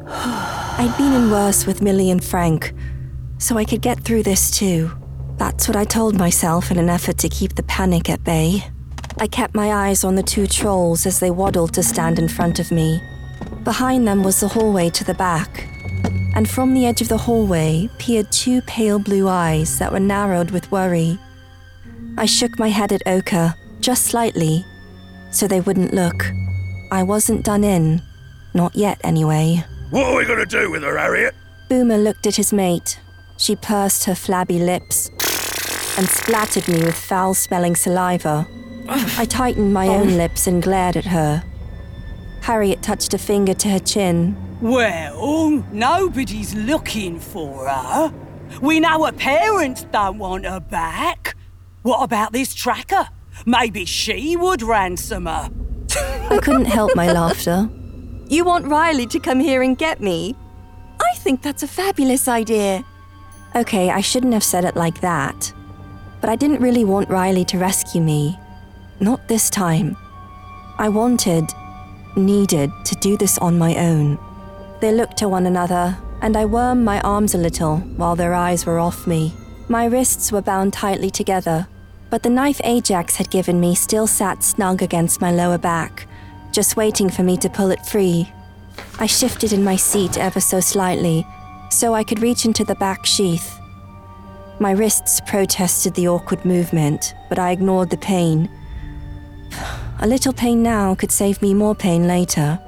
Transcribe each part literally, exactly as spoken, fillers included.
I'd been in worse with Millie and Frank, so I could get through this too. That's what I told myself in an effort to keep the panic at bay. I kept my eyes on the two trolls as they waddled to stand in front of me. Behind them was the hallway to the back, and from the edge of the hallway peered two pale blue eyes that were narrowed with worry. I shook my head at Oka, just slightly, so they wouldn't look. I wasn't done in. Not yet, anyway. What are we gonna do with her, Harriet? Boomer looked at his mate. She pursed her flabby lips and splattered me with foul-smelling saliva. I tightened my own lips and glared at her. Harriet touched a finger to her chin. Well, nobody's looking for her. We know her parents don't want her back. What about this tracker? Maybe she would ransom her. I couldn't help my laughter. You want Riley to come here and get me? I think that's a fabulous idea. Okay, I shouldn't have said it like that. But I didn't really want Riley to rescue me. Not this time. I wanted, needed to do this on my own. They looked to one another, and I wormed my arms a little while their eyes were off me. My wrists were bound tightly together, but the knife Ajax had given me still sat snug against my lower back, just waiting for me to pull it free. I shifted in my seat ever so slightly, so I could reach into the back sheath. My wrists protested the awkward movement, but I ignored the pain. A little pain now could save me more pain later.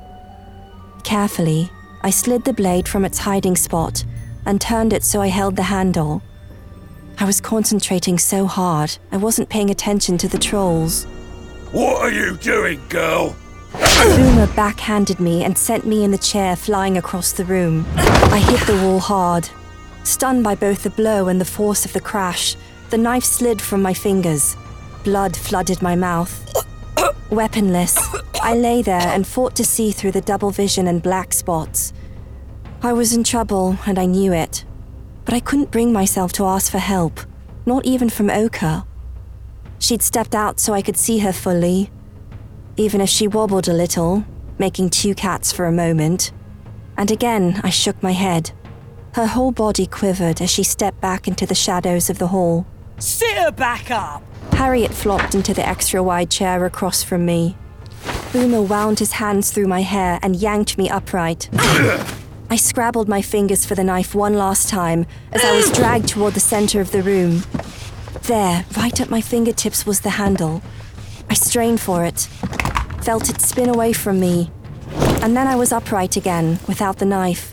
Carefully, I slid the blade from its hiding spot and turned it so I held the handle. I was concentrating so hard, I wasn't paying attention to the trolls. What are you doing, girl? Boomer backhanded me and sent me in the chair flying across the room. I hit the wall hard. Stunned by both the blow and the force of the crash, the knife slid from my fingers. Blood flooded my mouth. Weaponless, I lay there and fought to see through the double vision and black spots. I was in trouble, and I knew it. But I couldn't bring myself to ask for help, not even from Oka. She'd stepped out so I could see her fully, even if she wobbled a little, making two cats for a moment. And again, I shook my head. Her whole body quivered as she stepped back into the shadows of the hall. Sit her back up! Harriet flopped into the extra-wide chair across from me. Boomer wound his hands through my hair and yanked me upright. I scrabbled my fingers for the knife one last time as I was dragged toward the center of the room. There, right at my fingertips, was the handle. I strained for it, felt it spin away from me, and then I was upright again, without the knife.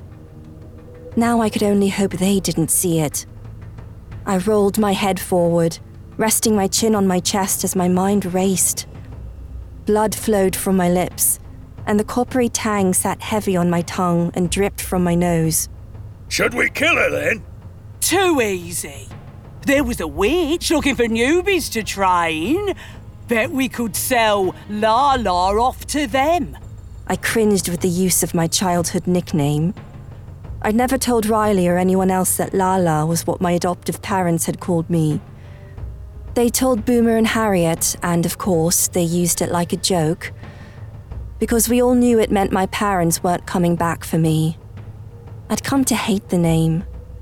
Now I could only hope they didn't see it. I rolled my head forward, resting my chin on my chest as my mind raced. Blood flowed from my lips, and the coppery tang sat heavy on my tongue and dripped from my nose. Should we kill her then? Too easy. There was a witch looking for newbies to train. Bet we could sell Lala off to them. I cringed with the use of my childhood nickname. I'd never told Riley or anyone else that Lala was what my adoptive parents had called me. They told Boomer and Harriet, and of course, they used it like a joke, because we all knew it meant my parents weren't coming back for me. I'd come to hate the name.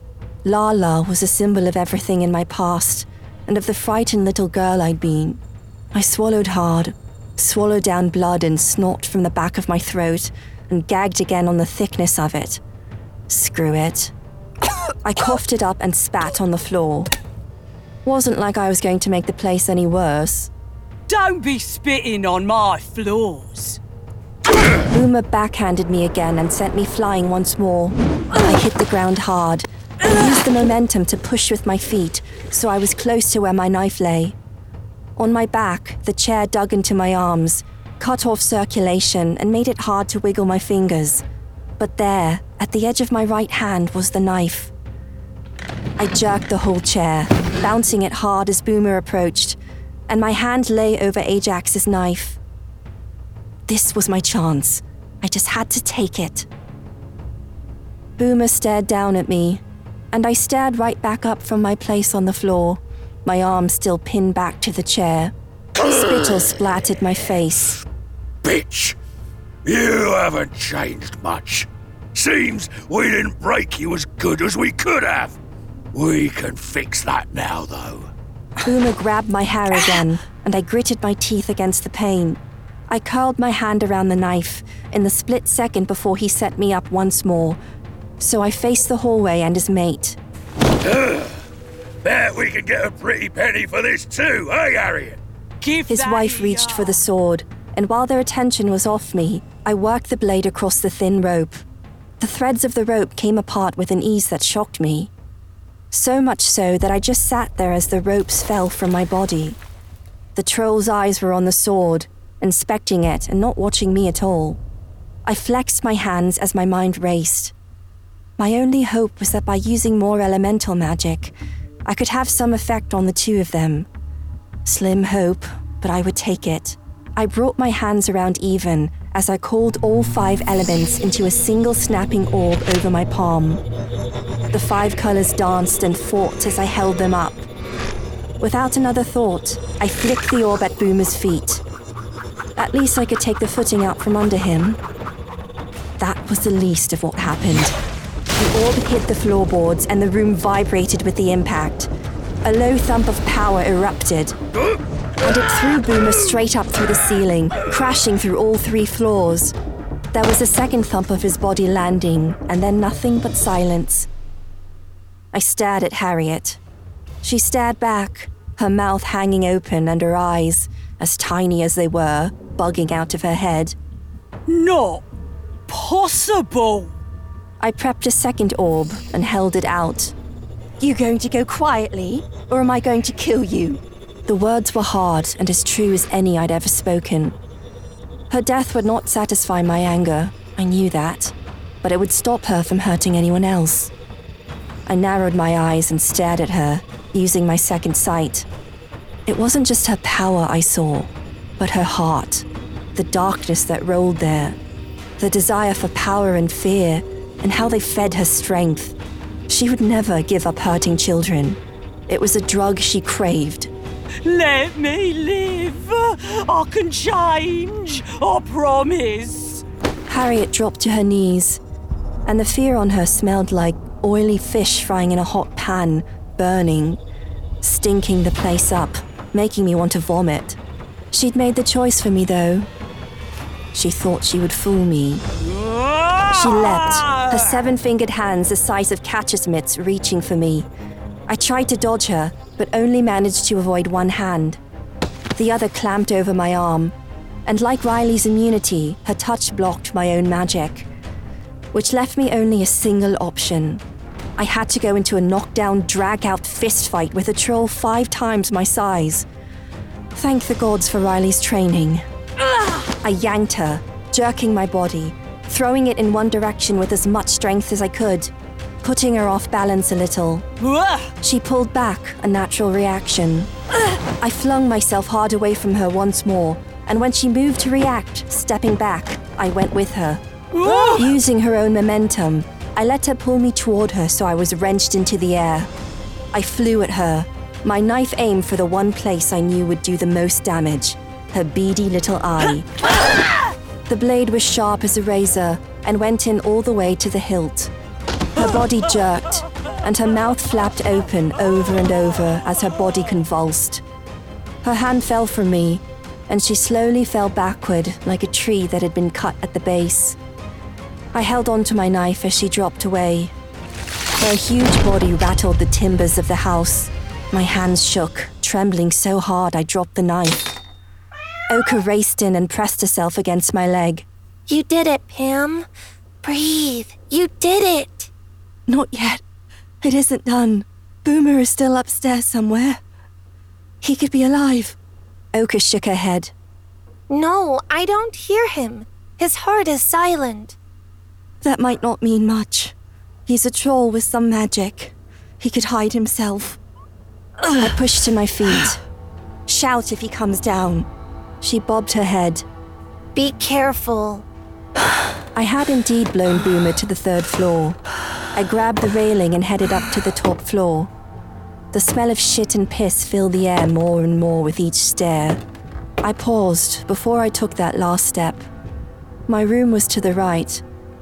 Lala was a symbol of everything in my past, and of the frightened little girl I'd been. I swallowed hard, swallowed down blood and snot from the back of my throat, and gagged again on the thickness of it. Screw it. I coughed it up and spat on the floor. Wasn't like I was going to make the place any worse. Don't be spitting on my floors. Boomer backhanded me again and sent me flying once more. I hit the ground hard and used the momentum to push with my feet so I was close to where my knife lay. On my back, the chair dug into my arms, cut off circulation and made it hard to wiggle my fingers. But there, at the edge of my right hand, was the knife. I jerked the whole chair, bouncing it hard as Boomer approached, and my hand lay over Ajax's knife. This was my chance. I just had to take it. Boomer stared down at me, and I stared right back up from my place on the floor, my arm still pinned back to the chair. Spittle splattered my face. Bitch! You haven't changed much. Seems we didn't break you as good as we could have. We can fix that now, though. Boomer grabbed my hair again, and I gritted my teeth against the pain. I curled my hand around the knife in the split second before he set me up once more, so I faced the hallway and his mate. Ugh. Bet we can get a pretty penny for this too, eh, Harriet? Give His that wife here. reached for the sword, and while their attention was off me, I worked the blade across the thin rope. The threads of the rope came apart with an ease that shocked me. So much so that I just sat there as the ropes fell from my body. The troll's eyes were on the sword, inspecting it and not watching me at all. I flexed my hands as my mind raced. My only hope was that by using more elemental magic, I could have some effect on the two of them. Slim hope, but I would take it. I brought my hands around even as I called all five elements into a single snapping orb over my palm. The five colors danced and fought as I held them up. Without another thought, I flicked the orb at Boomer's feet. At least I could take the footing out from under him. That was the least of what happened. The orb hit the floorboards and the room vibrated with the impact. A low thump of power erupted, and it threw Boomer straight up through the ceiling, crashing through all three floors. There was a second thump of his body landing, and then nothing but silence. I stared at Harriet. She stared back, her mouth hanging open and her eyes, as tiny as they were, bugging out of her head. Not possible. I prepped a second orb and held it out. You going to go quietly, or am I going to kill you? The words were hard and as true as any I'd ever spoken. Her death would not satisfy my anger, I knew that, but it would stop her from hurting anyone else. I narrowed my eyes and stared at her, using my second sight. It wasn't just her power I saw, but her heart, the darkness that rolled there, the desire for power and fear, and how they fed her strength. She would never give up hurting children. It was a drug she craved. Let me live. I can change. I promise. Harriet dropped to her knees, and the fear on her smelled like oily fish frying in a hot pan, burning, stinking the place up, making me want to vomit. She'd made the choice for me, though. She thought she would fool me. She leapt, her seven-fingered hands the size of catcher's mitts reaching for me. I tried to dodge her, but only managed to avoid one hand. The other clamped over my arm, and like Riley's immunity, her touch blocked my own magic, which left me only a single option. I had to go into a knockdown, drag-out fistfight with a troll five times my size. Thank the gods for Riley's training. I yanked her, jerking my body, throwing it in one direction with as much strength as I could, putting her off balance a little. She pulled back, a natural reaction. I flung myself hard away from her once more, and when she moved to react, stepping back, I went with her. Using her own momentum, I let her pull me toward her so I was wrenched into the air. I flew at her, my knife aimed for the one place I knew would do the most damage, her beady little eye. The blade was sharp as a razor and went in all the way to the hilt. Her body jerked, and her mouth flapped open over and over as her body convulsed. Her hand fell from me, and she slowly fell backward like a tree that had been cut at the base. I held onto my knife as she dropped away. Her huge body rattled the timbers of the house. My hands shook, trembling so hard I dropped the knife. Oka raced in and pressed herself against my leg. You did it, Pam. Breathe. You did it. Not yet. It isn't done. Boomer is still upstairs somewhere. He could be alive. Oka shook her head. No, I don't hear him. His heart is silent. That might not mean much. He's a troll with some magic. He could hide himself. I pushed to my feet. Shout if he comes down. She bobbed her head. Be careful. I had indeed blown Boomer to the third floor. I grabbed the railing and headed up to the top floor. The smell of shit and piss filled the air more and more with each stare. I paused before I took that last step. My room was to the right,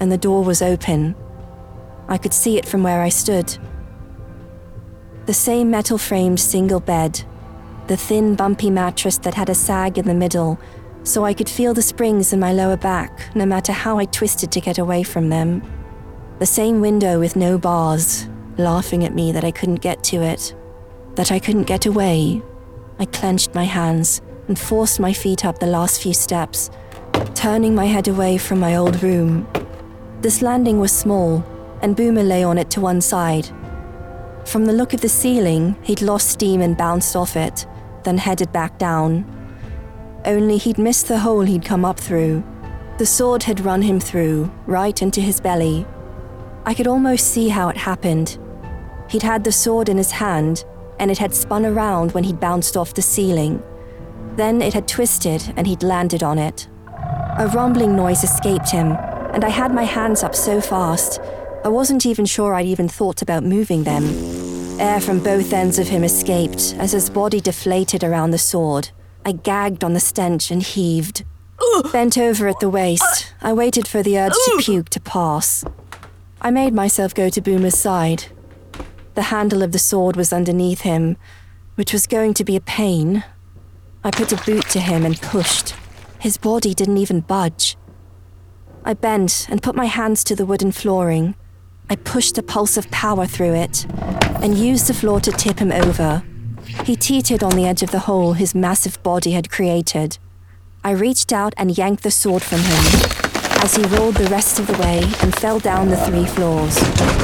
and the door was open. I could see it from where I stood. The same metal-framed single bed, the thin, bumpy mattress that had a sag in the middle, so I could feel the springs in my lower back, no matter how I twisted to get away from them. The same window with no bars, laughing at me that I couldn't get to it, that I couldn't get away. I clenched my hands and forced my feet up the last few steps, turning my head away from my old room. This landing was small, and Boomer lay on it to one side. From the look of the ceiling, he'd lost steam and bounced off it, then headed back down. Only he'd missed the hole he'd come up through. The sword had run him through, right into his belly. I could almost see how it happened. He'd had the sword in his hand, and it had spun around when he'd bounced off the ceiling. Then it had twisted, and he'd landed on it. A rumbling noise escaped him, and I had my hands up so fast, I wasn't even sure I'd even thought about moving them. Air from both ends of him escaped as his body deflated around the sword. I gagged on the stench and heaved. Bent over at the waist, I waited for the urge to puke to pass. I made myself go to Boomer's side. The handle of the sword was underneath him, which was going to be a pain. I put a boot to him and pushed. His body didn't even budge. I bent and put my hands to the wooden flooring. I pushed a pulse of power through it and used the floor to tip him over. He teetered on the edge of the hole his massive body had created. I reached out and yanked the sword from him as he rolled the rest of the way and fell down the three floors.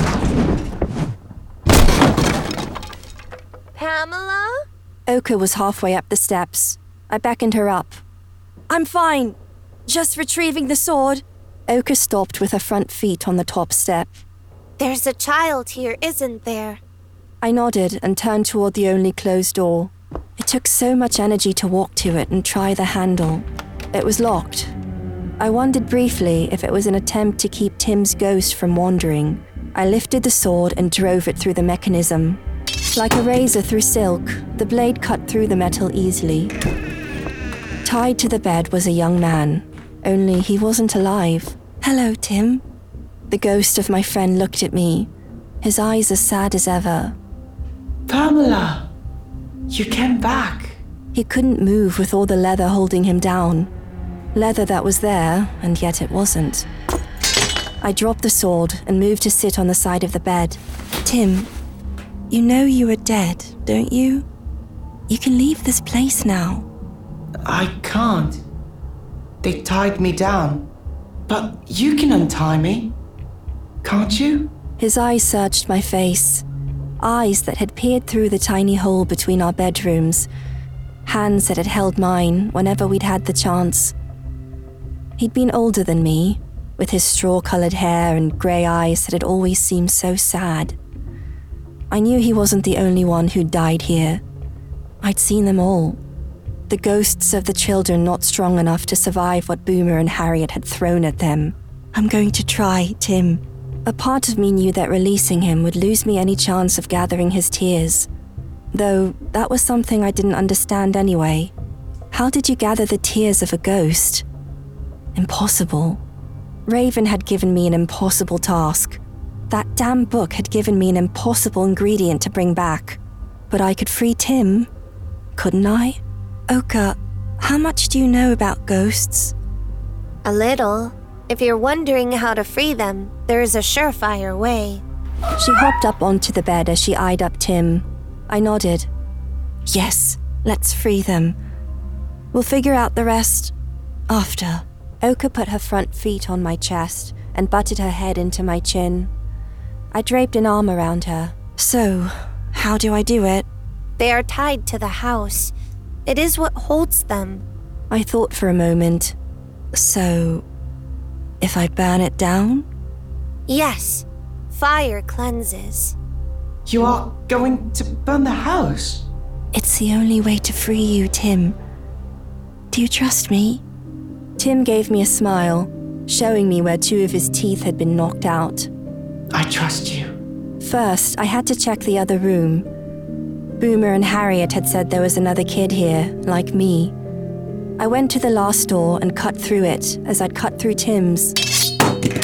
Pamela? Oka was halfway up the steps. I beckoned her up. I'm fine. Just retrieving the sword. Oka stopped with her front feet on the top step. There's a child here, isn't there? I nodded and turned toward the only closed door. It took so much energy to walk to it and try the handle. It was locked. I wondered briefly if it was an attempt to keep Tim's ghost from wandering. I lifted the sword and drove it through the mechanism. Like a razor through silk, the blade cut through the metal easily. Tied to the bed was a young man, only he wasn't alive. Hello, Tim. The ghost of my friend looked at me, his eyes as sad as ever. Pamela, you came back. He couldn't move with all the leather holding him down. Leather that was there, and yet it wasn't. I dropped the sword and moved to sit on the side of the bed. Tim, you know you were dead, don't you? You can leave this place now. I can't. They tied me down. But you can untie me, can't you? His eyes searched my face. Eyes that had peered through the tiny hole between our bedrooms. Hands that had held mine whenever we'd had the chance. He'd been older than me, with his straw-colored hair and grey eyes that had always seemed so sad. I knew he wasn't the only one who'd died here. I'd seen them all. The ghosts of the children not strong enough to survive what Boomer and Harriet had thrown at them. I'm going to try, Tim. A part of me knew that releasing him would lose me any chance of gathering his tears. Though that was something I didn't understand anyway. How did you gather the tears of a ghost? Impossible. Raven had given me an impossible task. That damn book had given me an impossible ingredient to bring back. But I could free Tim, couldn't I? Oka, how much do you know about ghosts? A little. If you're wondering how to free them, there is a surefire way. She hopped up onto the bed as she eyed up Tim. I nodded. Yes, let's free them. We'll figure out the rest after. Oka put her front feet on my chest and butted her head into my chin. I draped an arm around her. So, how do I do it? They are tied to the house. It is what holds them. I thought for a moment. So, if I burn it down? Yes. Fire cleanses. You are going to burn the house? It's the only way to free you, Tim. Do you trust me? Tim gave me a smile, showing me where two of his teeth had been knocked out. I trust you. First, I had to check the other room. Boomer and Harriet had said there was another kid here, like me. I went to the last door and cut through it as I'd cut through Tim's.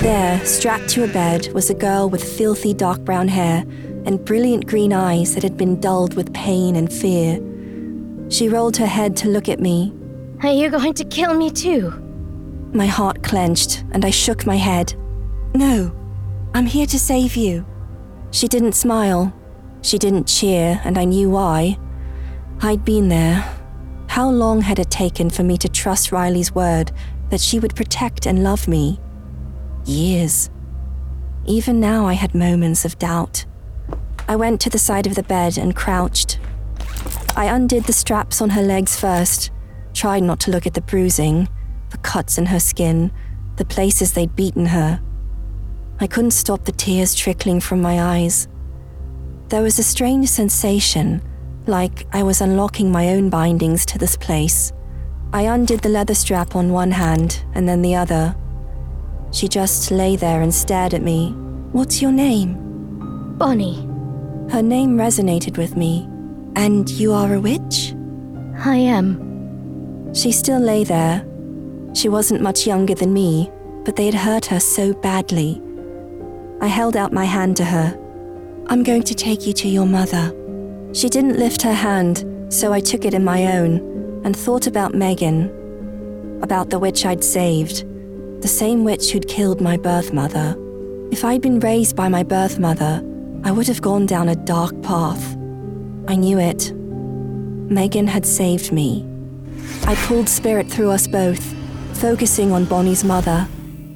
There, strapped to a bed, was a girl with filthy dark brown hair and brilliant green eyes that had been dulled with pain and fear. She rolled her head to look at me. Are you going to kill me too? My heart clenched, and I shook my head. No, I'm here to save you. She didn't smile. She didn't cheer, and I knew why. I'd been there. How long had it taken for me to trust Riley's word that she would protect and love me? Years. Even now I had moments of doubt. I went to the side of the bed and crouched. I undid the straps on her legs first, tried not to look at the bruising, the cuts in her skin, the places they'd beaten her. I couldn't stop the tears trickling from my eyes. There was a strange sensation, like I was unlocking my own bindings to this place. I undid the leather strap on one hand and then the other. She just lay there and stared at me. What's your name? Bonnie. Her name resonated with me. And you are a witch? I am. She still lay there. She wasn't much younger than me, but they had hurt her so badly. I held out my hand to her. I'm going to take you to your mother. She didn't lift her hand, so I took it in my own and thought about Megan, about the witch I'd saved, the same witch who'd killed my birth mother. If I'd been raised by my birth mother, I would have gone down a dark path. I knew it. Megan had saved me. I pulled spirit through us both, focusing on Bonnie's mother.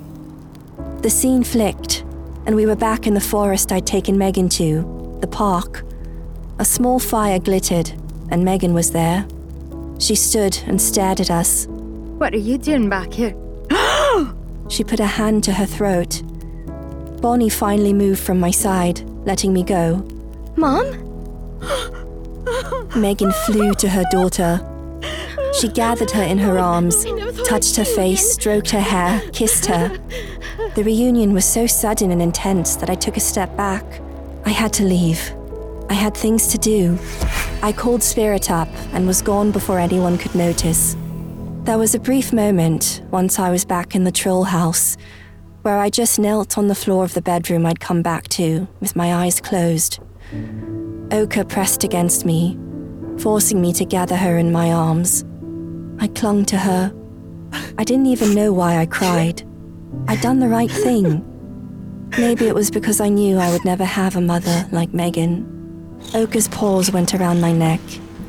The scene flicked, and we were back in the forest I'd taken Megan to, the park. A small fire glittered, and Megan was there. She stood and stared at us. What are you doing back here? She put a hand to her throat. Bonnie finally moved from my side, letting me go. Mom? Megan flew to her daughter. She gathered her in her arms, touched her face, stroked her hair, kissed her. The reunion was so sudden and intense that I took a step back. I had to leave. I had things to do. I called Spirit up and was gone before anyone could notice. There was a brief moment, once I was back in the troll house, where I just knelt on the floor of the bedroom I'd come back to, with my eyes closed. Oka pressed against me, forcing me to gather her in my arms. I clung to her. I didn't even know why I cried. I'd done the right thing. Maybe it was because I knew I would never have a mother like Megan. Oka's paws went around my neck.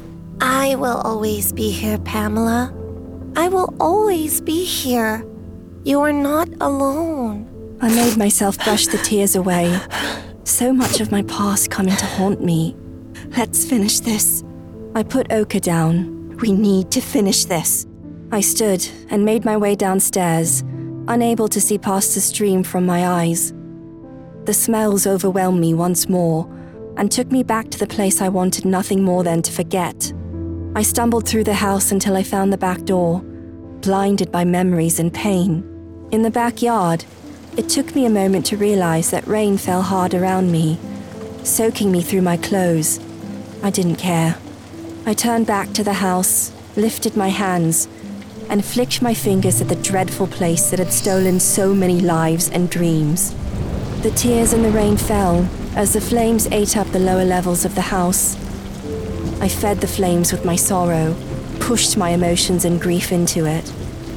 I will always be here, Pamela. I will always be here. You are not alone. I made myself brush the tears away. So much of my past coming to haunt me. Let's finish this. I put Oka down. We need to finish this. I stood and made my way downstairs, unable to see past the stream from my eyes. The smells overwhelmed me once more and took me back to the place I wanted nothing more than to forget. I stumbled through the house until I found the back door, blinded by memories and pain. In the backyard, it took me a moment to realize that rain fell hard around me, soaking me through my clothes. I didn't care. I turned back to the house, lifted my hands, and flicked my fingers at the dreadful place that had stolen so many lives and dreams. The tears and the rain fell as the flames ate up the lower levels of the house. I fed the flames with my sorrow, pushed my emotions and grief into it.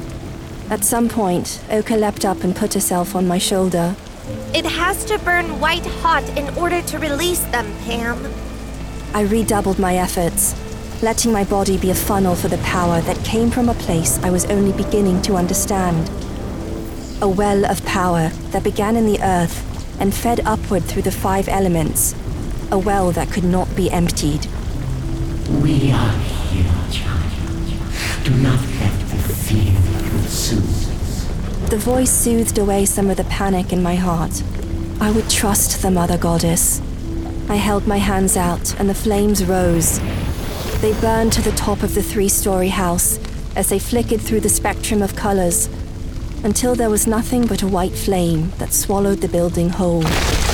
At some point, Oka leapt up and put herself on my shoulder. It has to burn white hot in order to release them, Pam. I redoubled my efforts, letting my body be a funnel for the power that came from a place I was only beginning to understand. A well of power that began in the earth and fed upward through the five elements. A well that could not be emptied. We are here, child. Do not let the fear consume us. The voice soothed away some of the panic in my heart. I would trust the Mother Goddess. I held my hands out and the flames rose. They burned to the top of the three-story house as they flickered through the spectrum of colors until there was nothing but a white flame that swallowed the building whole.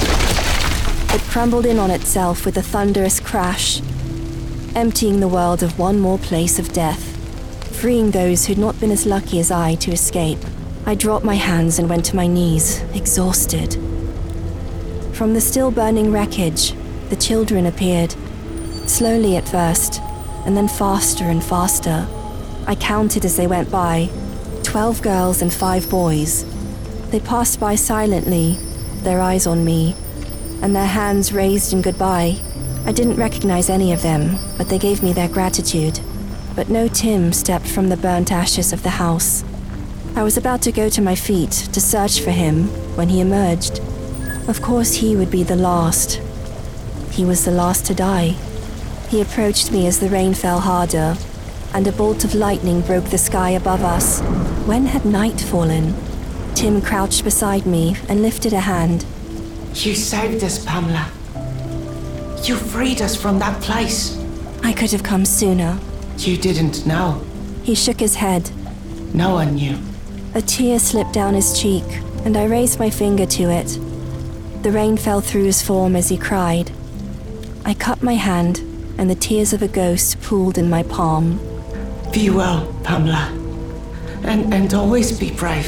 It crumbled in on itself with a thunderous crash, emptying the world of one more place of death, freeing those who'd not been as lucky as I to escape. I dropped my hands and went to my knees, exhausted. From the still burning wreckage, the children appeared, slowly at first, and then faster and faster. I counted as they went by, twelve girls and five boys. They passed by silently, their eyes on me, and their hands raised in goodbye. I didn't recognize any of them, but they gave me their gratitude. But no Tim stepped from the burnt ashes of the house. I was about to go to my feet to search for him when he emerged. Of course he would be the last. He was the last to die. He approached me as the rain fell harder, and a bolt of lightning broke the sky above us. When had night fallen? Tim crouched beside me and lifted a hand. You saved us, Pamela. You freed us from that place. I could have come sooner. You didn't know. He shook his head. No one knew. A tear slipped down his cheek, and I raised my finger to it. The rain fell through his form as he cried. I cut my hand, and the tears of a ghost pooled in my palm. Be well, Pamela. And, and always be brave.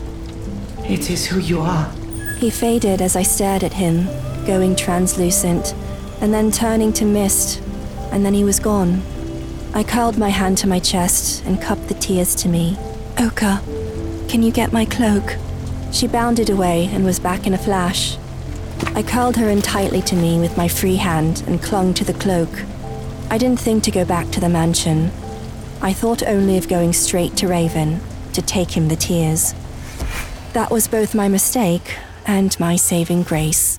It is who you are. He faded as I stared at him, going translucent, and then turning to mist, and then he was gone. I curled my hand to my chest and cupped the tears to me. Oka, can you get my cloak? She bounded away and was back in a flash. I curled her in tightly to me with my free hand and clung to the cloak. I didn't think to go back to the mansion. I thought only of going straight to Raven, to take him the tears. That was both my mistake and my saving grace.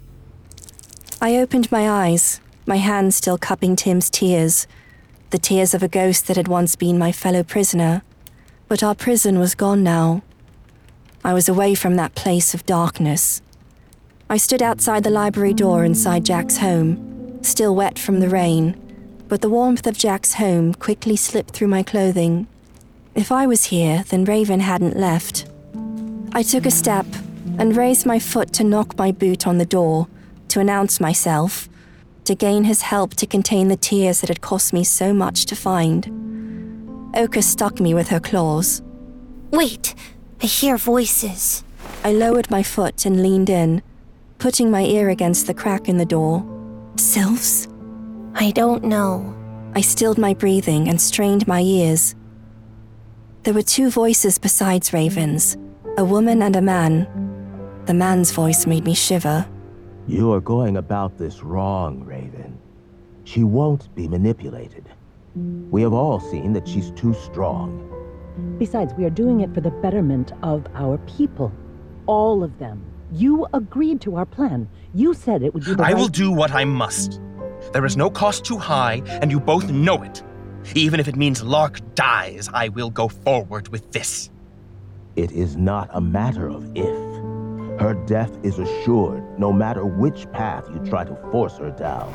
I opened my eyes, my hand still cupping Tim's tears, the tears of a ghost that had once been my fellow prisoner. But our prison was gone now. I was away from that place of darkness. I stood outside the library door inside Jack's home, still wet from the rain, but the warmth of Jack's home quickly slipped through my clothing. If I was here, then Raven hadn't left. I took a step and raised my foot to knock my boot on the door, to announce myself, to gain his help to contain the tears that had cost me so much to find. Oka stuck me with her claws. Wait, I hear voices. I lowered my foot and leaned in, putting my ear against the crack in the door. Sylphs? I don't know. I stilled my breathing and strained my ears. There were two voices besides Raven's, a woman and a man. The man's voice made me shiver. You are going about this wrong, Raven. She won't be manipulated. We have all seen that she's too strong. Besides, we are doing it for the betterment of our people. All of them. You agreed to our plan. You said it would be the I right... will do what I must. There is no cost too high, and you both know it. Even if it means Lark dies, I will go forward with this. It is not a matter of if. Her death is assured, no matter which path you try to force her down.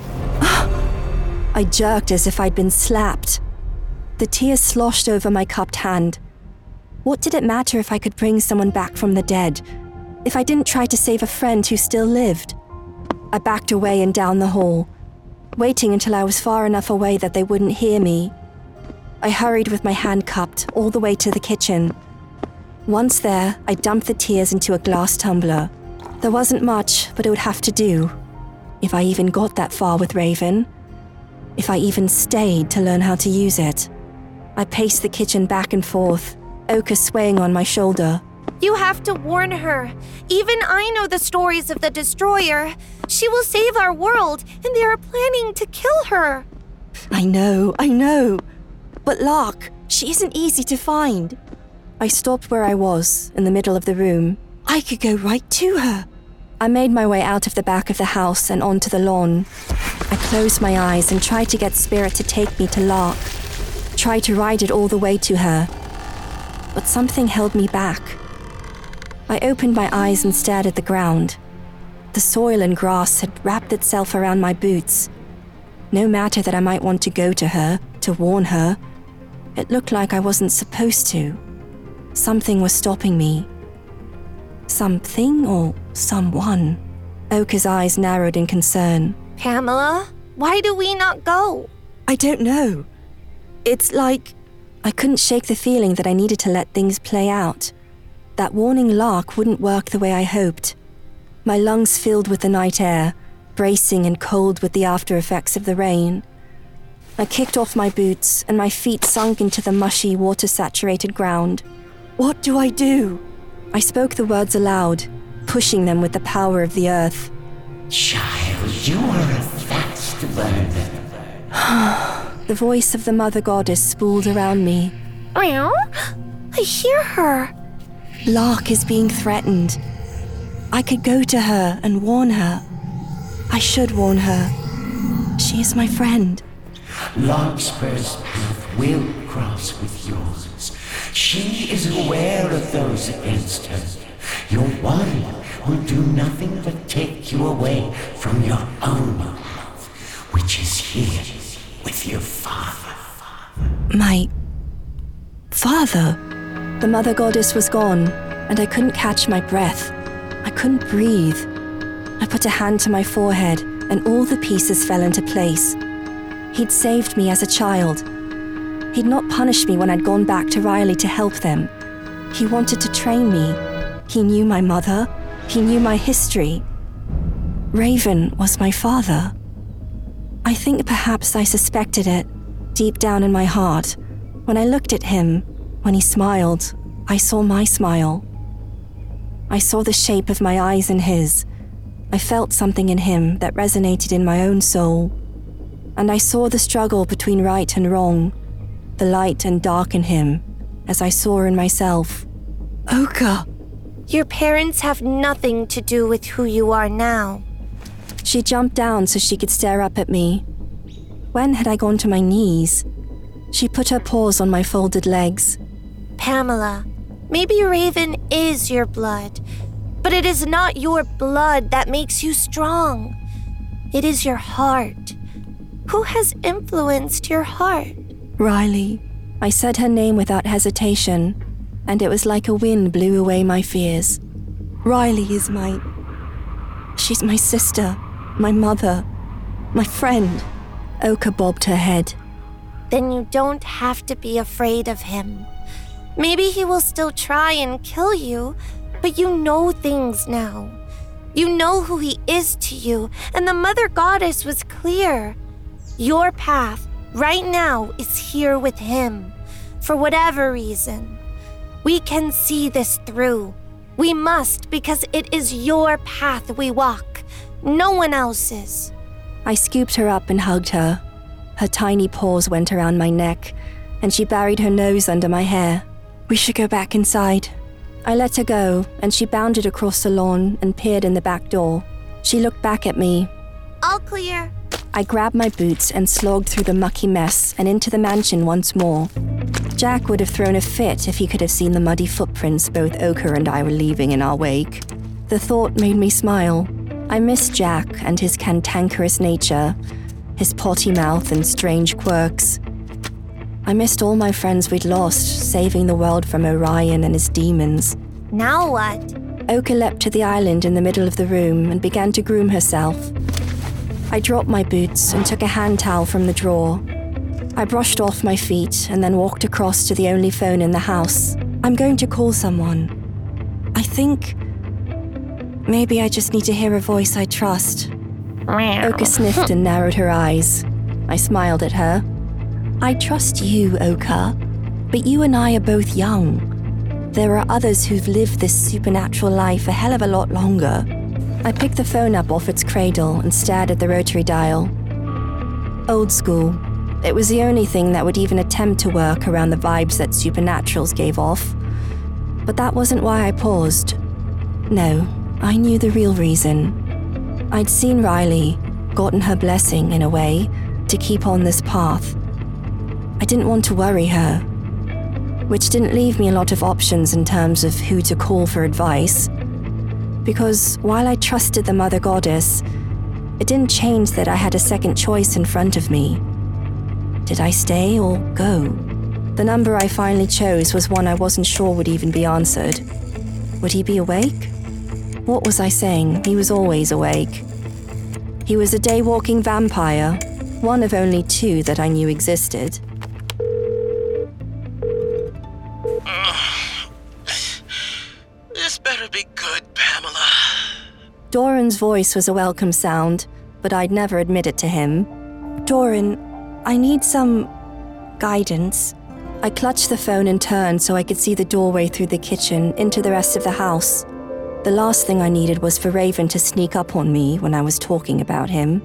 I jerked as if I'd been slapped. The tears sloshed over my cupped hand. What did it matter if I could bring someone back from the dead? If I didn't try to save a friend who still lived? I backed away and down the hall, waiting until I was far enough away that they wouldn't hear me. I hurried with my hand cupped all the way to the kitchen. Once there, I dumped the tears into a glass tumbler. There wasn't much, but it would have to do. If I even got that far with Raven. If I even stayed to learn how to use it. I paced the kitchen back and forth, Oka swaying on my shoulder. You have to warn her. Even I know the stories of the Destroyer. She will save our world, and they are planning to kill her. I know, I know. But Lark, she isn't easy to find. I stopped where I was, in the middle of the room. I could go right to her. I made my way out of the back of the house and onto the lawn. I closed my eyes and tried to get Spirit to take me to Lark. Tried to ride it all the way to her. But something held me back. I opened my eyes and stared at the ground. The soil and grass had wrapped itself around my boots. No matter that I might want to go to her, to warn her, it looked like I wasn't supposed to. Something was stopping me. Something or someone? Oka's eyes narrowed in concern. Pamela, why do we not go? I don't know. It's like I couldn't shake the feeling that I needed to let things play out. that warning lark wouldn't work the way I hoped. My lungs filled with the night air, bracing and cold with the after effects of the rain. I kicked off my boots, and my feet sunk into the mushy, water-saturated ground. What do I do? I spoke the words aloud, pushing them with the power of the earth. Child, you are a fast burner. The voice of the Mother Goddess spooled around me. Meow? I hear her. Lark is being threatened. I could go to her and warn her. I should warn her. She is my friend. Larkspur's path will cross with yours. She is aware of those against her. Your one will do nothing but take you away from your own love, which is here with your father. My father? The Mother Goddess was gone, and I couldn't catch my breath. I couldn't breathe. I put a hand to my forehead, and all the pieces fell into place. He'd saved me as a child. He'd not punished me when I'd gone back to Riley to help them. He wanted to train me. He knew my mother. He knew my history. Raven was my father. I think perhaps I suspected it, deep down in my heart. When I looked at him, when he smiled, I saw my smile. I saw the shape of my eyes in his. I felt something in him that resonated in my own soul. And I saw the struggle between right and wrong, the light and dark in him, as I saw in myself. Oka! Your parents have nothing to do with who you are now. She jumped down so she could stare up at me. When had I gone to my knees? She put her paws on my folded legs. Pamela, maybe Raven is your blood, but it is not your blood that makes you strong. It is your heart. Who has influenced your heart? Riley. I said her name without hesitation, and it was like a wind blew away my fears. Riley is my... She's my sister, my mother, my friend. Oka bobbed her head. Then you don't have to be afraid of him. Maybe he will still try and kill you, but you know things now. You know who he is to you, and the Mother Goddess was clear. Your path, right now, is here with him, for whatever reason. We can see this through. We must, because it is your path we walk, no one else's. I scooped her up and hugged her. Her tiny paws went around my neck, and she buried her nose under my hair. We should go back inside. I let her go, and she bounded across the lawn and peered in the back door. She looked back at me. All clear. I grabbed my boots and slogged through the mucky mess and into the mansion once more. Jack would have thrown a fit if he could have seen the muddy footprints both Oka and I were leaving in our wake. The thought made me smile. I missed Jack and his cantankerous nature, his potty mouth and strange quirks. I missed all my friends we'd lost, saving the world from Orion and his demons. Now what? Oka leapt to the island in the middle of the room and began to groom herself. I dropped my boots and took a hand towel from the drawer. I brushed off my feet and then walked across to the only phone in the house. I'm going to call someone. I think... maybe I just need to hear a voice I trust. Oka sniffed and narrowed her eyes. I smiled at her. I trust you, Oka, but you and I are both young. There are others who've lived this supernatural life a hell of a lot longer. I picked the phone up off its cradle and stared at the rotary dial. Old school. It was the only thing that would even attempt to work around the vibes that supernaturals gave off. But that wasn't why I paused. No, I knew the real reason. I'd seen Riley, gotten her blessing in a way, to keep on this path. I didn't want to worry her, which didn't leave me a lot of options in terms of who to call for advice. Because while I trusted the Mother Goddess, it didn't change that I had a second choice in front of me. Did I stay or go? The number I finally chose was one I wasn't sure would even be answered. Would he be awake? What was I saying? He was always awake. He was a day-walking vampire, one of only two that I knew existed. Doran's voice was a welcome sound, but I'd never admit it to him. Doran, I need some guidance. I clutched the phone and turned so I could see the doorway through the kitchen into the rest of the house. The last thing I needed was for Raven to sneak up on me when I was talking about him.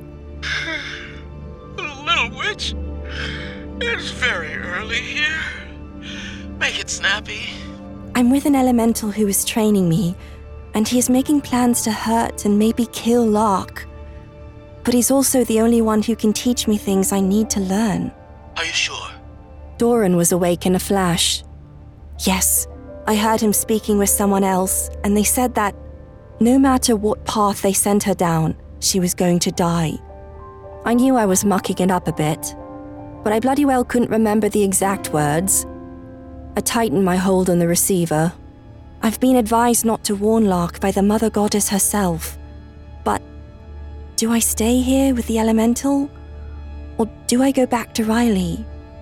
Little witch, it's very early here. Make it snappy. I'm with an elemental who is training me, and he is making plans to hurt and maybe kill Lark. But he's also the only one who can teach me things I need to learn. Are you sure? Doran was awake in a flash. Yes, I heard him speaking with someone else, and they said that no matter what path they sent her down, she was going to die. I knew I was mucking it up a bit, but I bloody well couldn't remember the exact words. I tightened my hold on the receiver. I've been advised not to warn Lark by the Mother Goddess herself. But do I stay here with the elemental? Or do I go back to Riley?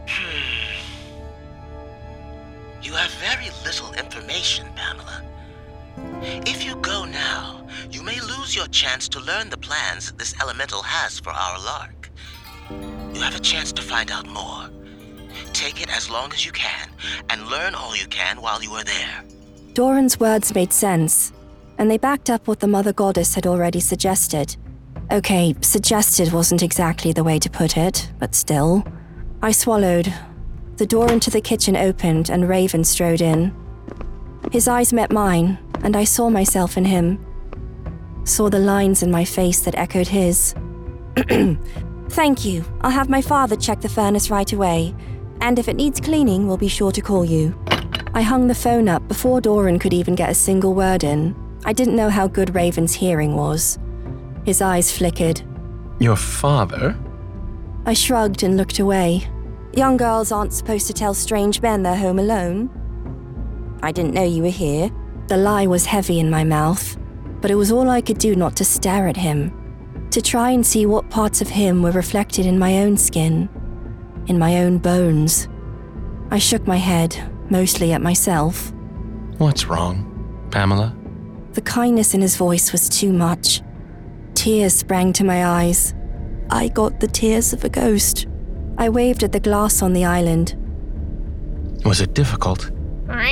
You have very little information, Pamela. If you go now, you may lose your chance to learn the plans that this elemental has for our Lark. You have a chance to find out more. Take it as long as you can, and learn all you can while you are there. Doran's words made sense, and they backed up what the Mother Goddess had already suggested. Okay, suggested wasn't exactly the way to put it, but still. I swallowed. The door into the kitchen opened and Raven strode in. His eyes met mine, and I saw myself in him. Saw the lines in my face that echoed his. Thank you. I'll have my father check the furnace right away, and if it needs cleaning, we'll be sure to call you. I hung the phone up before Doran could even get a single word in. I didn't know how good Raven's hearing was. His eyes flickered. Your father? I shrugged and looked away. Young girls aren't supposed to tell strange men they're home alone. I didn't know you were here. The lie was heavy in my mouth, but it was all I could do not to stare at him, to try and see what parts of him were reflected in my own skin, in my own bones. I shook my head, mostly at myself. What's wrong, Pamela? The kindness in his voice was too much. Tears sprang to my eyes. I got the tears of a ghost. I waved at the glass on the island. Was it difficult? Are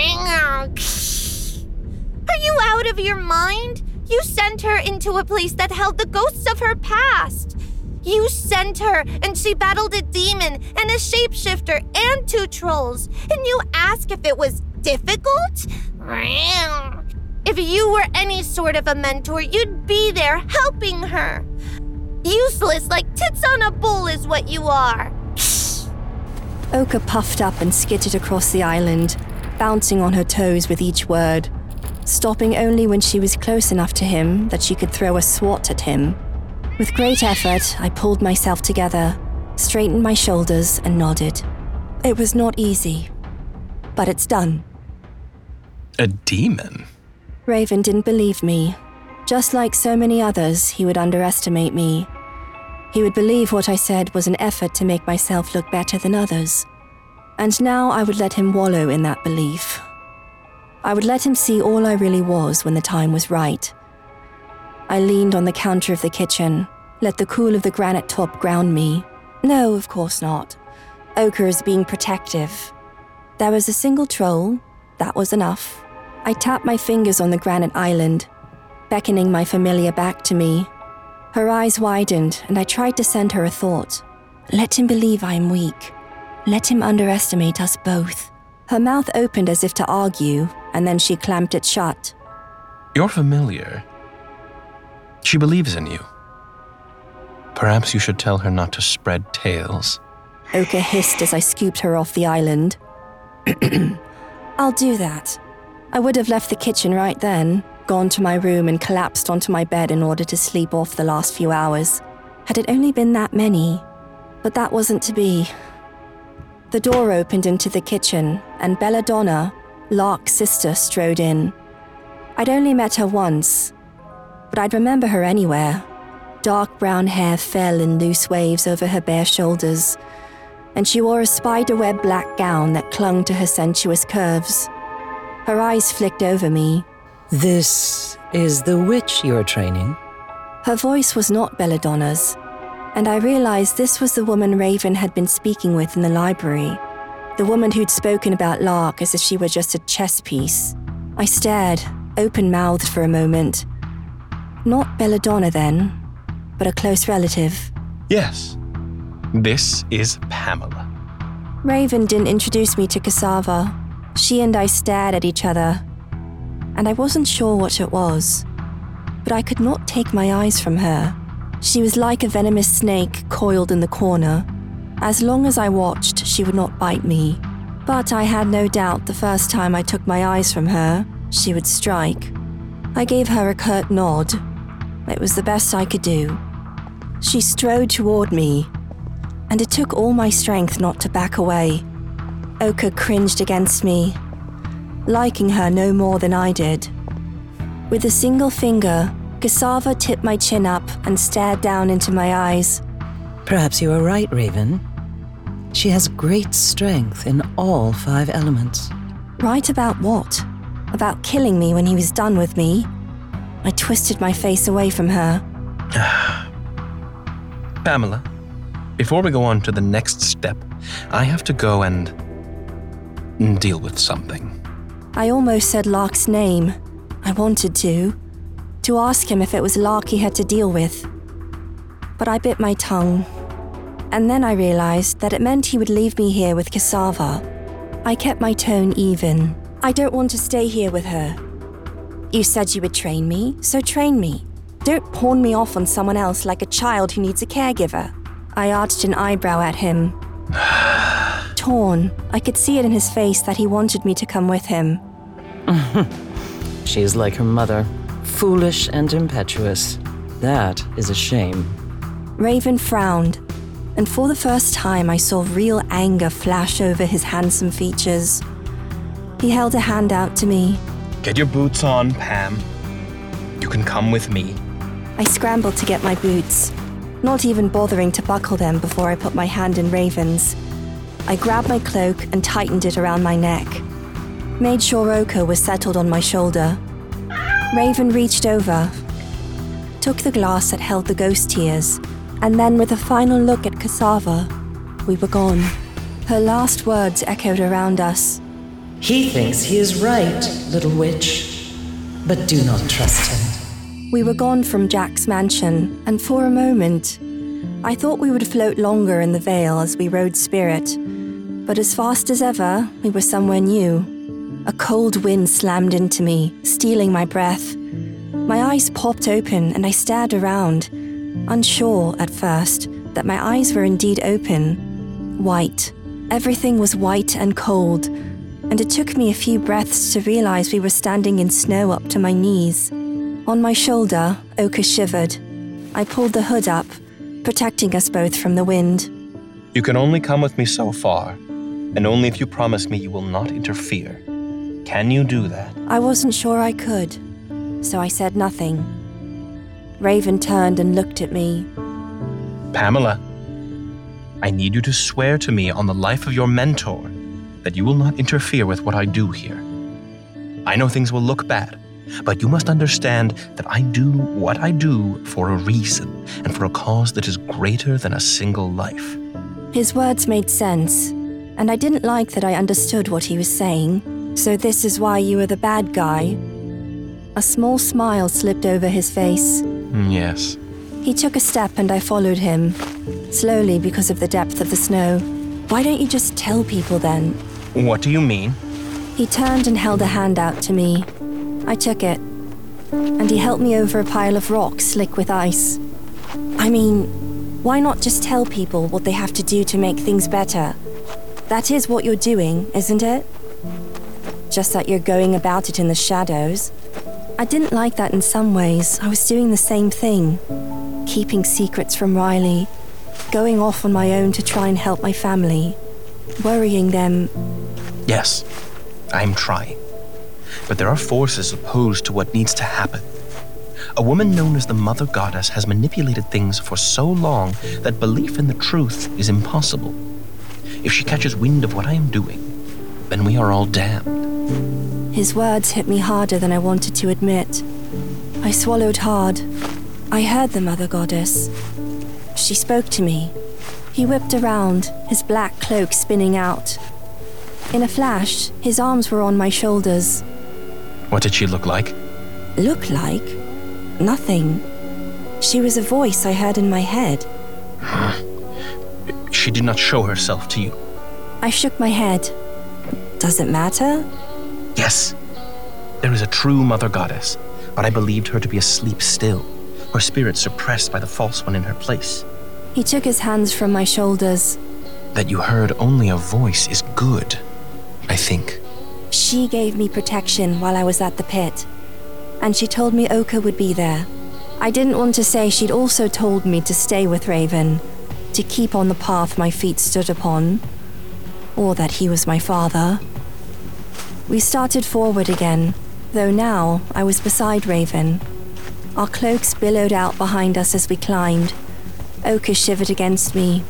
you out of your mind? You sent her into a place that held the ghosts of her past. You sent her, and she battled a demon and a shapeshifter and two trolls. And you ask if it was difficult? If you were any sort of a mentor, you'd be there helping her. Useless like tits on a bull is what you are. Oka puffed up and skittered across the island, bouncing on her toes with each word, stopping only when she was close enough to him that she could throw a swat at him. With great effort, I pulled myself together, straightened my shoulders, and nodded. It was not easy, but it's done. A demon? Raven didn't believe me. Just like so many others, he would underestimate me. He would believe what I said was an effort to make myself look better than others. And now I would let him wallow in that belief. I would let him see all I really was when the time was right. I leaned on the counter of the kitchen, let the cool of the granite top ground me. No, of course not. Oka is being protective. There was a single troll. That was enough. I tapped my fingers on the granite island, beckoning my familiar back to me. Her eyes widened, and I tried to send her a thought. Let him believe I am weak. Let him underestimate us both. Her mouth opened as if to argue, and then she clamped it shut. You're familiar. She believes in you. Perhaps you should tell her not to spread tales. Oka hissed as I scooped her off the island. I'll do that. I would have left the kitchen right then, gone to my room and collapsed onto my bed in order to sleep off the last few hours. Had it only been that many. But that wasn't to be. The door opened into the kitchen, and Belladonna, Lark's sister, strode in. I'd only met her once, but I'd remember her anywhere. Dark brown hair fell in loose waves over her bare shoulders, and she wore a spiderweb black gown that clung to her sensuous curves. Her eyes flicked over me. This is the witch you're training? Her voice was not Belladonna's, and I realized this was the woman Raven had been speaking with in the library, the woman who'd spoken about Lark as if she were just a chess piece. I stared, open-mouthed for a moment. Not Belladonna then, but a close relative. Yes, this is Pamela. Raven didn't introduce me to Cassava. She and I stared at each other, and I wasn't sure what it was, but I could not take my eyes from her. She was like a venomous snake coiled in the corner. As long as I watched, she would not bite me. But I had no doubt the first time I took my eyes from her, she would strike. I gave her a curt nod. It was the best I could do. She strode toward me, and it took all my strength not to back away. Oka cringed against me, liking her no more than I did. With a single finger, Cassava tipped my chin up and stared down into my eyes. Perhaps you are right, Raven. She has great strength in all five elements. Right about what? About killing me when he was done with me? I twisted my face away from her. Pamela, before we go on to the next step, I have to go and deal with something. I almost said Lark's name. I wanted to. To ask him if it was Lark he had to deal with. But I bit my tongue. And then I realized that it meant he would leave me here with Cassava. I kept my tone even. I don't want to stay here with her. You said you would train me, so train me. Don't pawn me off on someone else like a child who needs a caregiver. I arched an eyebrow at him. Torn, I could see it in his face that he wanted me to come with him. She is like her mother, foolish and impetuous. That is a shame. Raven frowned, and for the first time I saw real anger flash over his handsome features. He held a hand out to me. Get your boots on, Pam. You can come with me. I scrambled to get my boots, not even bothering to buckle them before I put my hand in Raven's. I grabbed my cloak and tightened it around my neck. Made sure Oka was settled on my shoulder. Raven reached over, took the glass that held the ghost tears, and then with a final look at Cassava, we were gone. Her last words echoed around us. He thinks he is right, little witch, but do not trust him. We were gone from Jack's mansion, and for a moment, I thought we would float longer in the Vale as we rode Spirit. But as fast as ever, we were somewhere new. A cold wind slammed into me, stealing my breath. My eyes popped open and I stared around, unsure at first that my eyes were indeed open. White. Everything was white and cold, and it took me a few breaths to realize we were standing in snow up to my knees. On my shoulder, Oka shivered. I pulled the hood up, protecting us both from the wind. You can only come with me so far, and only if you promise me you will not interfere. Can you do that? I wasn't sure I could, so I said nothing. Raven turned and looked at me. Pamela, I need you to swear to me on the life of your mentor that you will not interfere with what I do here. I know things will look bad, but you must understand that I do what I do for a reason and for a cause that is greater than a single life. His words made sense, and I didn't like that I understood what he was saying. So this is why you are the bad guy? A small smile slipped over his face. Yes. He took a step and I followed him, slowly because of the depth of the snow. Why don't you just tell people then? What do you mean? He turned and held a hand out to me. I took it, and he helped me over a pile of rocks slick with ice. I mean, why not just tell people what they have to do to make things better? That is what you're doing, isn't it? Just that you're going about it in the shadows. I didn't like that in some ways. I was doing the same thing. Keeping secrets from Riley. Going off on my own to try and help my family. Worrying them. Yes, I'm trying. But there are forces opposed to what needs to happen. A woman known as the Mother Goddess has manipulated things for so long that belief in the truth is impossible. If she catches wind of what I am doing, then we are all damned. His words hit me harder than I wanted to admit. I swallowed hard. I heard the Mother Goddess. She spoke to me. He whipped around, his black cloak spinning out. In a flash, his arms were on my shoulders. What did she look like? Look like? Nothing. She was a voice I heard in my head. She did not show herself to you. I shook my head. Does it matter? Yes. There is a true Mother Goddess, but I believed her to be asleep still, her spirit suppressed by the false one in her place. He took his hands from my shoulders. That you heard only a voice is good, I think. She gave me protection while I was at the pit, and she told me Oka would be there. I didn't want to say she'd also told me to stay with Raven, to keep on the path my feet stood upon, or that he was my father. We started forward again, though now I was beside Raven. Our cloaks billowed out behind us as we climbed. Oka shivered against me.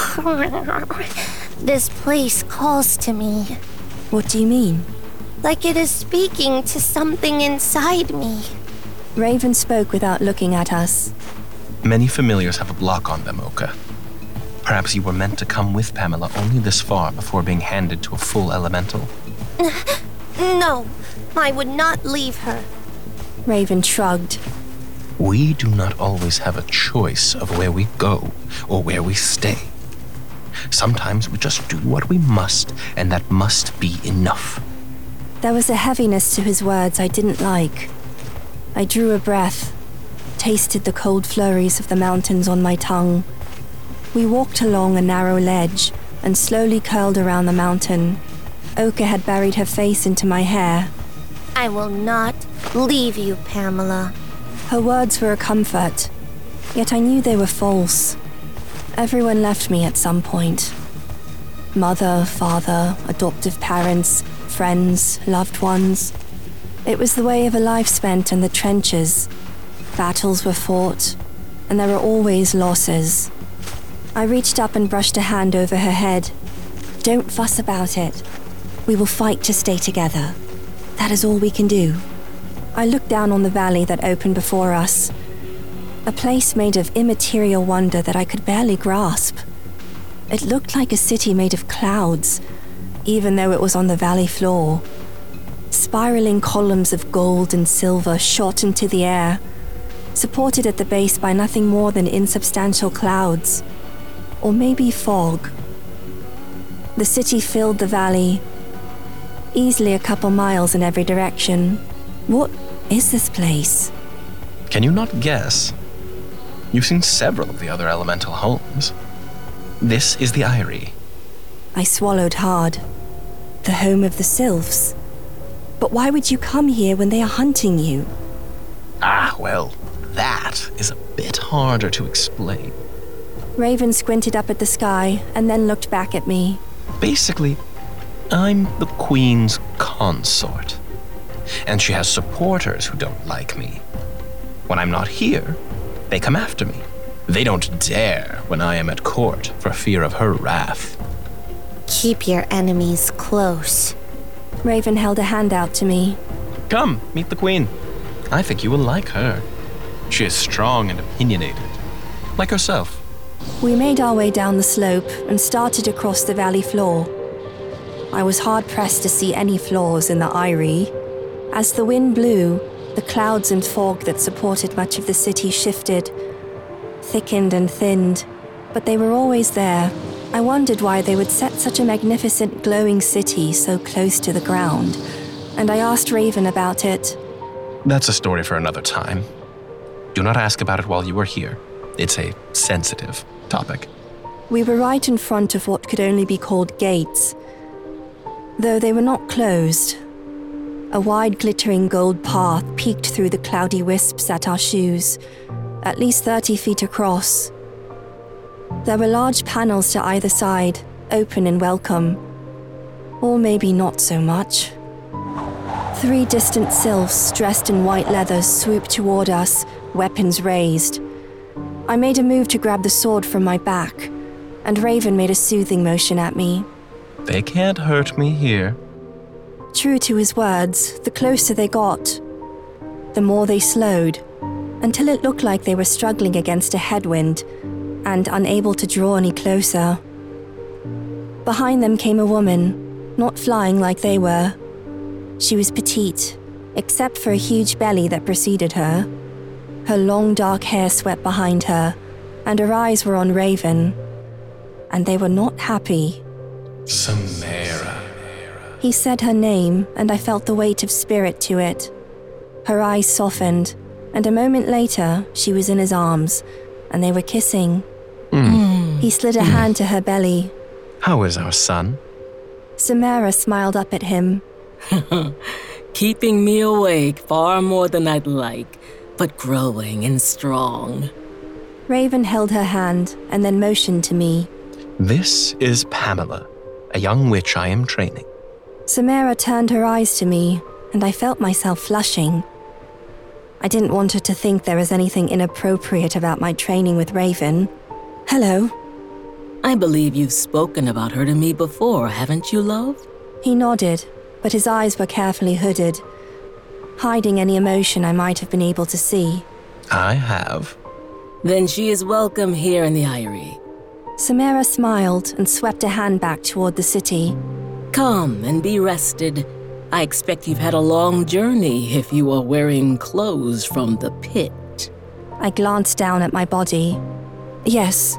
This place calls to me. What do you mean? Like it is speaking to something inside me. Raven spoke without looking at us. Many familiars have a block on them, Oka. Perhaps you were meant to come with Pamela only this far before being handed to a full elemental. No, I would not leave her. Raven shrugged. We do not always have a choice of where we go or where we stay. Sometimes we just do what we must, and that must be enough. There was a heaviness to his words I didn't like. I drew a breath, tasted the cold flurries of the mountains on my tongue. We walked along a narrow ledge and slowly curled around the mountain. Oka had buried her face into my hair. I will not leave you, Pamela. Her words were a comfort, yet I knew they were false. Everyone left me at some point. Mother, father, adoptive parents, friends, loved ones. It was the way of a life spent in the trenches. Battles were fought, and there were always losses. I reached up and brushed a hand over her head. Don't fuss about it. We will fight to stay together. That is all we can do. I looked down on the valley that opened before us. A place made of immaterial wonder that I could barely grasp. It looked like a city made of clouds, even though it was on the valley floor. Spiraling columns of gold and silver shot into the air, supported at the base by nothing more than insubstantial clouds. Or maybe fog. The city filled the valley, easily a couple miles in every direction. What is this place? Can you not guess? You've seen several of the other elemental homes. This is the Eyrie. I swallowed hard. The home of the Sylphs. But why would you come here when they are hunting you? Ah, well, that is a bit harder to explain. Raven squinted up at the sky and then looked back at me. Basically, I'm the Queen's consort. And she has supporters who don't like me. When I'm not here, they come after me. They don't dare when I am at court for fear of her wrath. Keep your enemies close. Raven held a hand out to me. Come, meet the Queen. I think you will like her. She is strong and opinionated, like herself. We made our way down the slope and started across the valley floor. I was hard-pressed to see any flaws in the Eyrie. As the wind blew, the clouds and fog that supported much of the city shifted, thickened and thinned, but they were always there. I wondered why they would set such a magnificent glowing city so close to the ground, and I asked Raven about it. That's a story for another time. Do not ask about it while you are here. It's a sensitive topic. We were right in front of what could only be called gates, though they were not closed. A wide glittering gold path peeked through the cloudy wisps at our shoes, at least thirty feet across. There were large panels to either side, open and welcome. Or maybe not so much. Three distant sylphs dressed in white leather swooped toward us, weapons raised. I made a move to grab the sword from my back, and Raven made a soothing motion at me. They can't hurt me here. True to his words, the closer they got, the more they slowed, until it looked like they were struggling against a headwind and unable to draw any closer. Behind them came a woman, not flying like they were. She was petite, except for a huge belly that preceded her. Her long dark hair swept behind her, and her eyes were on Raven. And they were not happy. Samara. He said her name, and I felt the weight of spirit to it. Her eyes softened, and a moment later, she was in his arms, and they were kissing. Mm. He slid a hand to her belly. How is our son? Samara smiled up at him. Keeping me awake far more than I'd like, but growing and strong. Raven held her hand and then motioned to me. This is Pamela, a young witch I am training. Samara turned her eyes to me, and I felt myself flushing. I didn't want her to think there was anything inappropriate about my training with Raven. Hello. I believe you've spoken about her to me before, haven't you, love? He nodded, but his eyes were carefully hooded, hiding any emotion I might have been able to see. I have. Then she is welcome here in the Eyrie. Samara smiled and swept a hand back toward the city. Come and be rested. I expect you've had a long journey if you are wearing clothes from the pit. I glanced down at my body. Yes.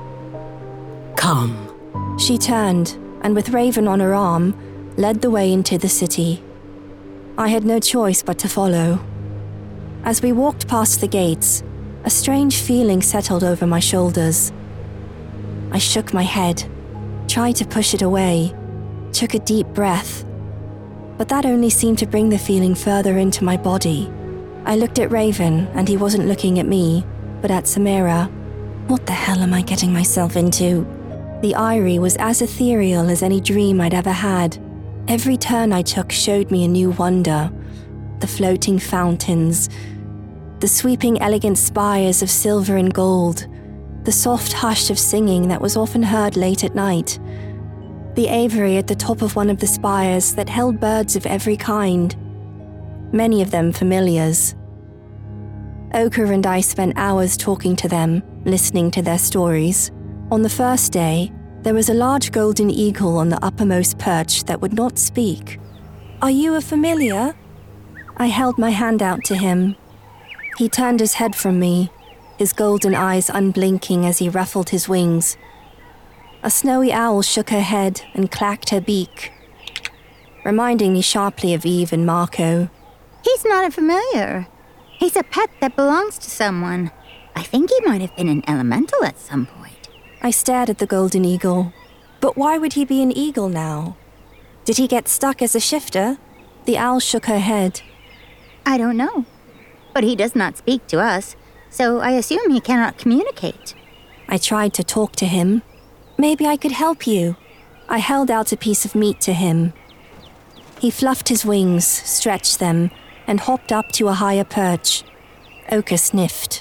Come. She turned, and with Raven on her arm, led the way into the city. I had no choice but to follow. As we walked past the gates, a strange feeling settled over my shoulders. I shook my head, tried to push it away, took a deep breath, but that only seemed to bring the feeling further into my body. I looked at Raven, and he wasn't looking at me, but at Samara. What the hell am I getting myself into? The Eyrie was as ethereal as any dream I'd ever had. Every turn I took showed me a new wonder. The floating fountains, the sweeping elegant spires of silver and gold, the soft hush of singing that was often heard late at night, the aviary at the top of one of the spires that held birds of every kind, many of them familiars. Ochre and I spent hours talking to them, listening to their stories. On the first day, there was a large golden eagle on the uppermost perch that would not speak. Are you a familiar? I held my hand out to him. He turned his head from me, his golden eyes unblinking as he ruffled his wings. A snowy owl shook her head and clacked her beak, reminding me sharply of Eve and Marco. He's not a familiar. He's a pet that belongs to someone. I think he might have been an elemental at some point. I stared at the golden eagle. But why would he be an eagle now? Did he get stuck as a shifter? The owl shook her head. I don't know. But he does not speak to us, so I assume he cannot communicate. I tried to talk to him. Maybe I could help you. I held out a piece of meat to him. He fluffed his wings, stretched them, and hopped up to a higher perch. Ochre sniffed.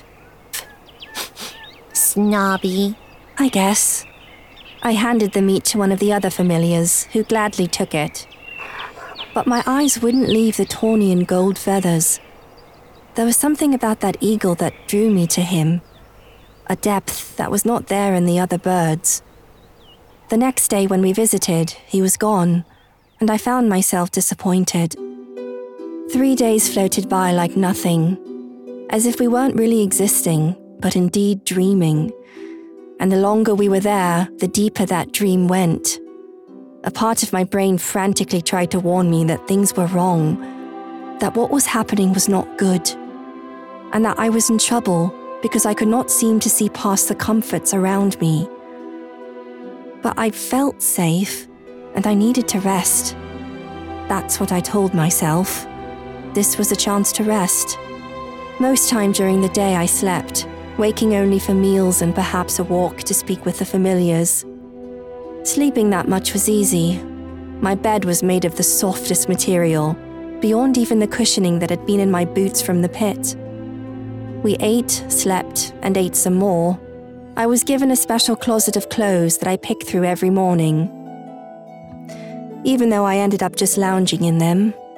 Snobby. I guess. I handed the meat to one of the other familiars, who gladly took it. But my eyes wouldn't leave the tawny and gold feathers. There was something about that eagle that drew me to him. A depth that was not there in the other birds. The next day when we visited, he was gone, and I found myself disappointed. Three days floated by like nothing, as if we weren't really existing, but indeed dreaming. And the longer we were there, the deeper that dream went. A part of my brain frantically tried to warn me that things were wrong, that what was happening was not good, and that I was in trouble because I could not seem to see past the comforts around me. But I felt safe, and I needed to rest. That's what I told myself. This was a chance to rest. Most time during the day I slept, waking only for meals and perhaps a walk to speak with the familiars. Sleeping that much was easy. My bed was made of the softest material, beyond even the cushioning that had been in my boots from the pit. We ate, slept, and ate some more. I was given a special closet of clothes that I picked through every morning. Even though I ended up just lounging in them,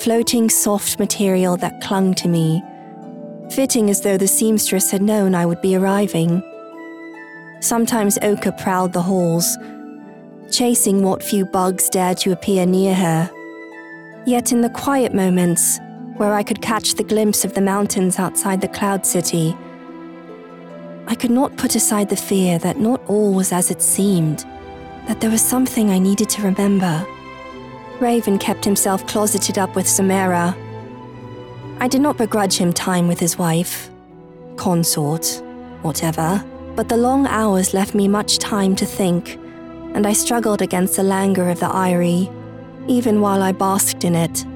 floating soft material that clung to me, fitting as though the seamstress had known I would be arriving. Sometimes Oka prowled the halls, chasing what few bugs dared to appear near her. Yet in the quiet moments, where I could catch the glimpse of the mountains outside the Cloud City, I could not put aside the fear that not all was as it seemed, that there was something I needed to remember. Raven kept himself closeted up with Samara. I did not begrudge him time with his wife, consort, whatever, but the long hours left me much time to think, and I struggled against the languor of the eyrie, even while I basked in it.